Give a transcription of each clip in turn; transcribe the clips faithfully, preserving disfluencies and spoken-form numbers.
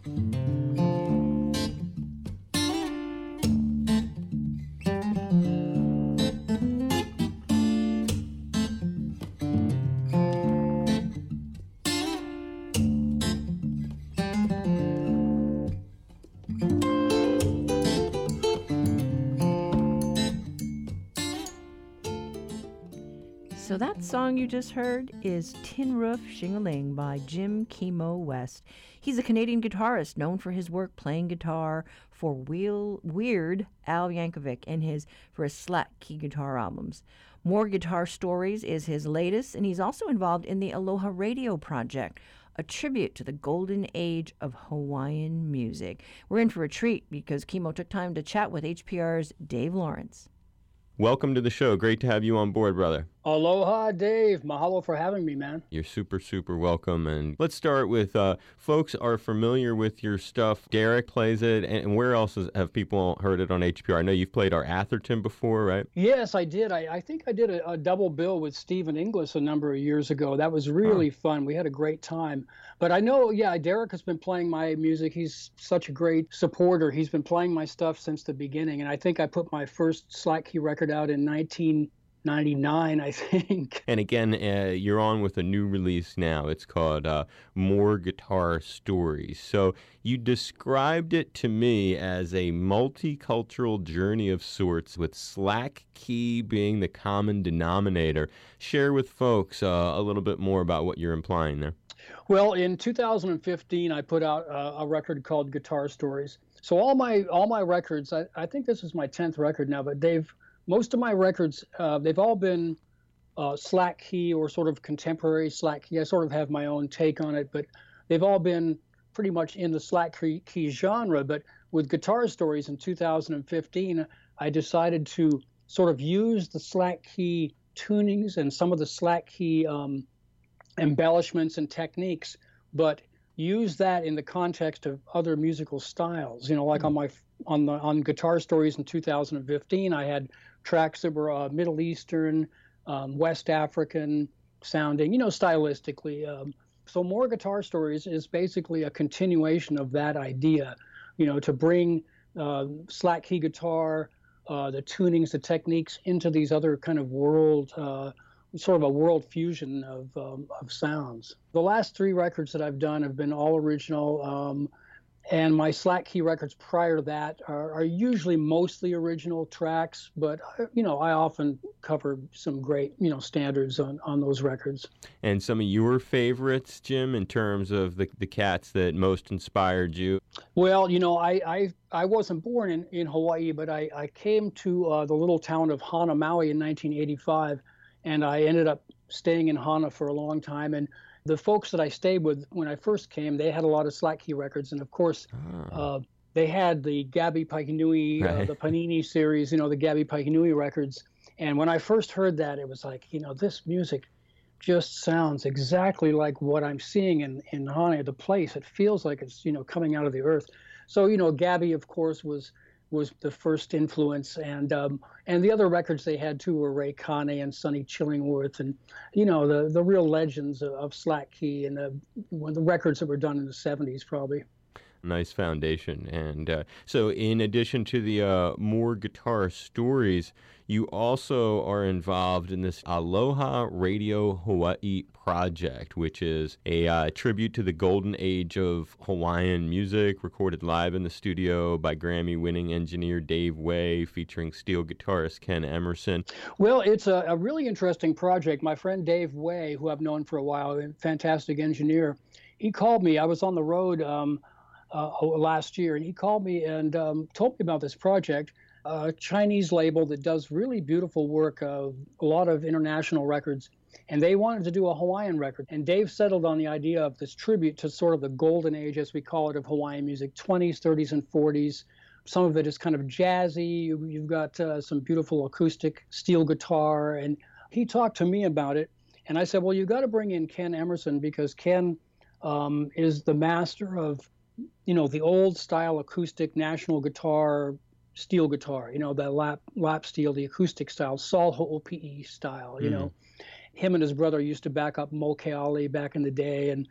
So that song you just heard is Tin Roof Shing-a-Ling by Jim Kimo West. He's a Canadian guitarist known for his work playing guitar for Wheel, Weird Al Yankovic and his for his slack key guitar albums. More Guitar Stories is his latest, and he's also involved in the Aloha Radio Project, a tribute to the golden age of Hawaiian music. We're in for a treat because Kimo took time to chat with H P R's Dave Lawrence. Welcome to the show. Great to have you on board, brother. Aloha, Dave. Mahalo for having me, man. You're super, super welcome. And let's start with, uh, folks are familiar with your stuff. Derek plays it, and where else is, have people heard it on H P R? I know you've played our Atherton before, right? Yes, I did. I, I think I did a, a double bill with Stephen Inglis a number of years ago. That was really oh. fun. We had a great time. But I know, yeah, Derek has been playing my music. He's such a great supporter. He's been playing my stuff since the beginning. And I think I put my first slack key record out in nineteen ninety-nine, I think. And again, uh, you're on with a new release now. It's called uh, More Guitar Stories. So you described it to me as a multicultural journey of sorts, with slack key being the common denominator. Share with folks uh, a little bit more about what you're implying there. Well, in two thousand fifteen, I put out a, a record called Guitar Stories. So all my all my records, I, I think this is my tenth record now, but they've most of my records, uh, they've all been uh, slack key or sort of contemporary slack key. I sort of have my own take on it, but they've all been pretty much in the slack key, key genre. But with Guitar Stories in two thousand fifteen, I decided to sort of use the slack key tunings and some of the slack key um, embellishments and techniques, but use that in the context of other musical styles. You know, like mm-hmm. on my on the on Guitar Stories in two thousand fifteen, I had tracks that were uh, Middle Eastern, um, West African sounding, you know, stylistically. Um, so More Guitar Stories is basically a continuation of that idea, you know, to bring uh, slack key guitar, uh, the tunings, the techniques into these other kind of world, uh, sort of a world fusion of um, of sounds. The last three records that I've done have been all original. Um, And my slack key records prior to that are, are usually mostly original tracks, but, you know, I often cover some great, you know, standards on, on those records. And some of your favorites, Jim, in terms of the, the cats that most inspired you? Well, you know, I I, I wasn't born in, in Hawaii, but I, I came to uh, the little town of Hana, Maui in nineteen eighty-five, and I ended up staying in Hana for a long time. And the folks that I stayed with when I first came, they had a lot of slack key records. And of course, oh. uh, they had the Gabi Paikinui, right. uh, the Panini series, you know, the Gabi Paikinui records. And when I first heard that, it was like, you know, this music just sounds exactly like what I'm seeing in, in Hana, the place. It feels like it's, you know, coming out of the earth. So, you know, Gabi, of course, was was the first influence, and um, and the other records they had too were Ray Kane and Sonny Chillingworth, and you know the the real legends of, of slack key and the the records that were done in the seventies probably. Nice foundation. And uh, so in addition to the uh, More Guitar Stories, you also are involved in this Aloha Radio Hawaii project, which is a uh, tribute to the golden age of Hawaiian music, recorded live in the studio by Grammy-winning engineer Dave Way, featuring steel guitarist Ken Emerson. Well, it's a, a really interesting project. My friend Dave Way, who I've known for a while, a fantastic engineer, he called me. I was on the road um, uh, last year, and he called me and um, told me about this project. A Chinese label that does really beautiful work, uh, a lot of international records, and they wanted to do a Hawaiian record. And Dave settled on the idea of this tribute to sort of the golden age, as we call it, of Hawaiian music, twenties, thirties, and forties. Some of it is kind of jazzy. You, you've got uh, some beautiful acoustic steel guitar. And he talked to me about it, and I said, well, you got to bring in Ken Emerson, because Ken um, is the master of, you know, the old style acoustic national guitar, steel guitar, you know, the lap lap steel, the acoustic style, Saul Ho'opi'i style, you mm. know. Him and his brother used to back up Mo Keali back in the day, and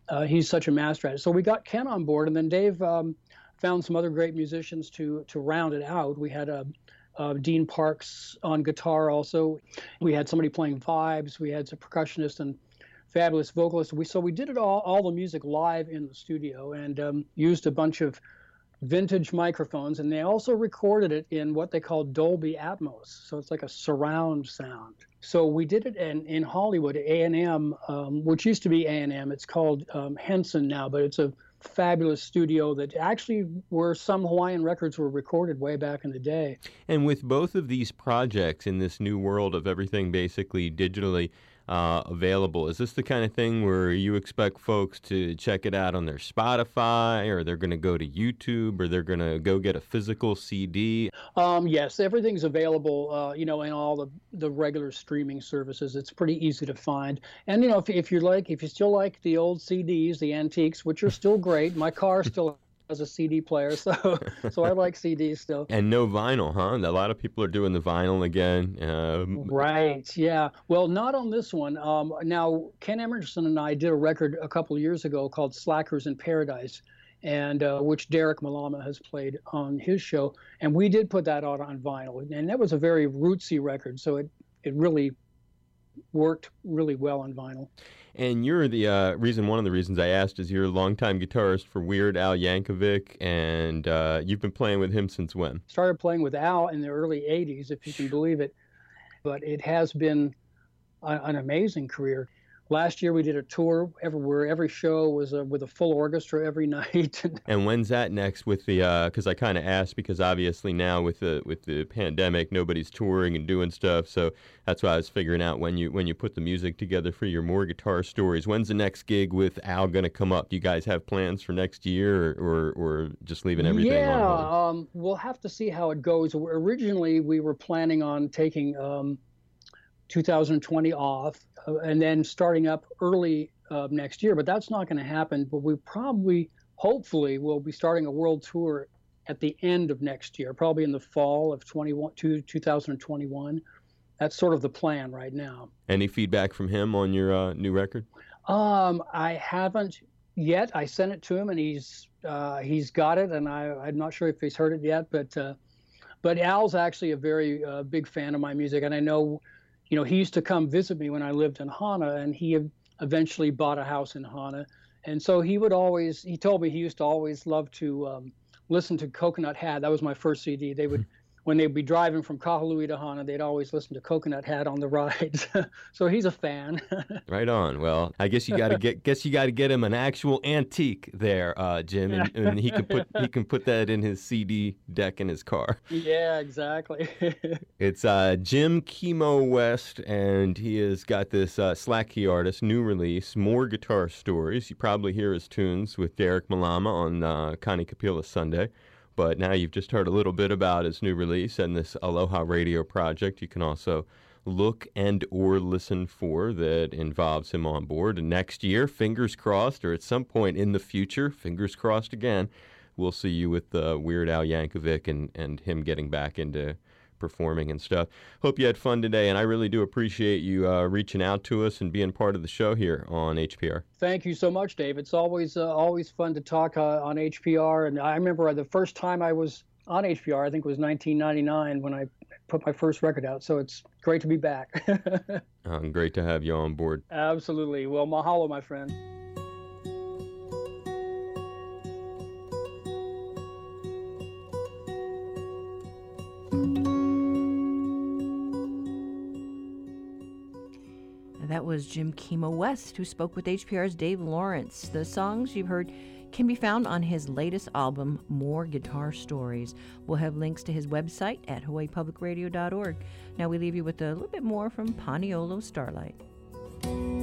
uh, he's such a master at it. So we got Ken on board, and then Dave um, found some other great musicians to to round it out. We had a uh, Dean Parks on guitar also. We had somebody playing vibes. We had a percussionist and fabulous vocalist. We so we did it all all the music live in the studio, and um, used a bunch of vintage microphones, and they also recorded it in what they call Dolby Atmos. So it's like a surround sound. So we did it in, in Hollywood, A and M, um, which used to be A and M. It's called um, Henson now, but it's a fabulous studio that actually where some Hawaiian records were recorded way back in the day. And with both of these projects in this new world of everything basically digitally uh, available, is this the kind of thing where you expect folks to check it out on their Spotify, or they're going to go to YouTube, or they're going to go get a physical C D? Um, yes, everything's available, uh, you know, in all the, the regular streaming services. It's pretty easy to find. And, you know, if, if you like, if you still like the old C Ds, the antiques, which are still great, my car still has a C D player, so so I like C Ds still. And no vinyl, huh? A lot of people are doing the vinyl again. Um, right, yeah. Well, not on this one. Um, now, Ken Emerson and I did a record a couple of years ago called Slackers in Paradise, and uh, which Derek Malama has played on his show. And we did put that out on vinyl. And that was a very rootsy record, so it, it really worked really well on vinyl. And you're the uh, reason, one of the reasons I asked is you're a longtime guitarist for Weird Al Yankovic, and uh, you've been playing with him since when? Started playing with Al in the early eighties, if you can believe it. But it has been a, an amazing career. Last year we did a tour everywhere. Every show was uh, with a full orchestra every night. And when's that next with the, because uh, I kind of asked because obviously now with the with the pandemic, nobody's touring and doing stuff. So that's why I was figuring out when you when you put the music together for your More Guitar Stories. When's the next gig with Al going to come up? Do you guys have plans for next year, or, or, or just leaving everything yeah, on hold? Yeah, um, we'll have to see how it goes. Originally, we were planning on taking um, two thousand twenty off, uh, and then starting up early uh, next year, but that's not going to happen. But we probably, hopefully, will be starting a world tour at the end of next year, probably in the fall of twenty-one, two thousand twenty-one. That's sort of the plan right now. Any feedback from him on your uh, new record? Um, I haven't yet. I sent it to him, and he's uh, he's got it, and I, I'm not sure if he's heard it yet. But uh, but Al's actually a very uh, big fan of my music, and I know. You know, he used to come visit me when I lived in Hana, and he eventually bought a house in Hana. And so he would always, he told me he used to always love to um, listen to Coconut Hat. That was my first C D. They would, when they'd be driving from Kahului to Hana, they'd always listen to Coconut Hat on the rides. So he's a fan. Right on. Well, I guess you got to get guess you got to get him an actual antique there, uh, Jim, and, and he can put he can put that in his C D deck in his car. Yeah, exactly. It's uh, Jim Kimo West, and he has got this uh, Slack Key artist new release, More Guitar Stories. You probably hear his tunes with Derek Malama on uh, Connie Kapila Sunday. But now you've just heard a little bit about his new release and this Aloha Radio project. You can also look and or listen for that involves him on board. And next year, fingers crossed, or at some point in the future, fingers crossed again, we'll see you with uh, Weird Al Yankovic and, and him getting back into performing and stuff. Hope you had fun today, and I really do appreciate you uh, reaching out to us and being part of the show here on H P R. Thank you so much, Dave. It's always uh, always fun to talk uh, on H P R, and I remember the first time I was on H P R, I think it was nineteen ninety-nine when I put my first record out, so it's great to be back. um, great to have you on board. Absolutely. Well, mahalo, my friend. That was Jim Kimo West, who spoke with H P R's Dave Lawrence. The songs you've heard can be found on his latest album, More Guitar Stories. We'll have links to his website at hawaii public radio dot org. Now we leave you with a little bit more from Paniolo Starlight.